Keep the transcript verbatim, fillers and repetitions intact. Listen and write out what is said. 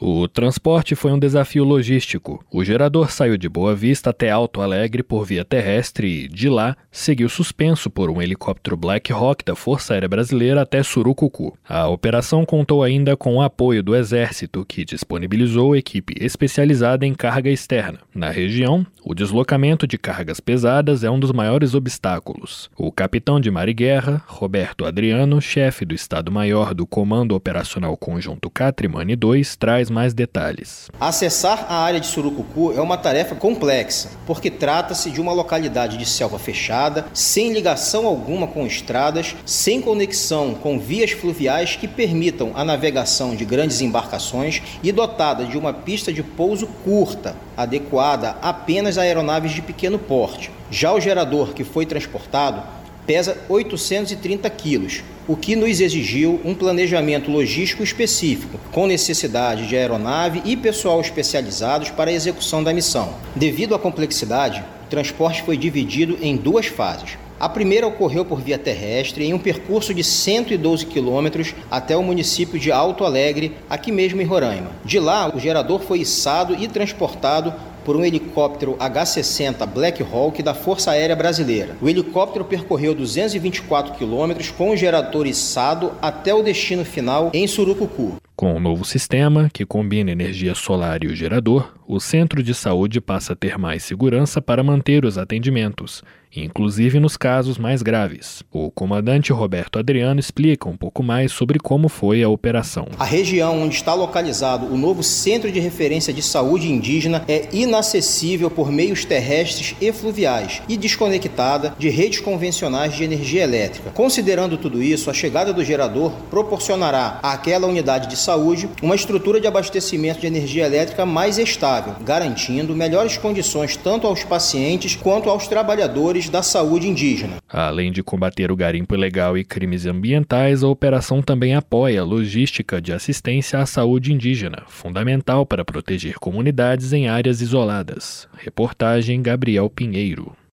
O transporte foi um desafio logístico. O gerador saiu de Boa Vista até Alto Alegre por via terrestre e, de lá, seguiu suspenso por um helicóptero Black Hawk da Força Aérea Brasileira até Surucucu. A operação contou ainda com o apoio do Exército, que disponibilizou equipe especializada em carga externa. Na região, o deslocamento de cargas pesadas é um dos maiores obstáculos. O capitão de Mar e Guerra, Roberto Adriano, chefe do Estado-Maior do Comando Operacional Conjunto Catrimani dois, traz mais detalhes. Acessar a área de Surucucu é uma tarefa complexa, porque trata-se de uma localidade de selva fechada, sem ligação alguma com estradas, sem conexão com vias fluviais que permitam a navegação de grandes embarcações e dotada de uma pista de pouso curta, adequada apenas a aeronaves de pequeno porte. Já o gerador que foi transportado pesa oitocentos e trinta quilos, o que nos exigiu um planejamento logístico específico, com necessidade de aeronave e pessoal especializados para a execução da missão. Devido à complexidade, o transporte foi dividido em duas fases. A primeira ocorreu por via terrestre em um percurso de cento e doze quilômetros até o município de Alto Alegre, aqui mesmo em Roraima. De lá, o gerador foi içado e transportado por um helicóptero agá sessenta Black Hawk da Força Aérea Brasileira. O helicóptero percorreu duzentos e vinte e quatro quilômetros com o gerador içado até o destino final em Surucucu. Com o novo sistema, que combina energia solar e o gerador, o centro de saúde passa a ter mais segurança para manter os atendimentos, inclusive nos casos mais graves. O comandante Roberto Adriano explica um pouco mais sobre como foi a operação. A região onde está localizado o novo Centro de Referência de Saúde Indígena é inacessível por meios terrestres e fluviais e desconectada de redes convencionais de energia elétrica. Considerando tudo isso, a chegada do gerador proporcionará àquela unidade de saúde uma estrutura de abastecimento de energia elétrica mais estável, garantindo melhores condições tanto aos pacientes quanto aos trabalhadores da saúde indígena. Além de combater o garimpo ilegal e crimes ambientais, a operação também apoia a logística de assistência à saúde indígena, fundamental para proteger comunidades em áreas isoladas. Reportagem Gabriel Pinheiro.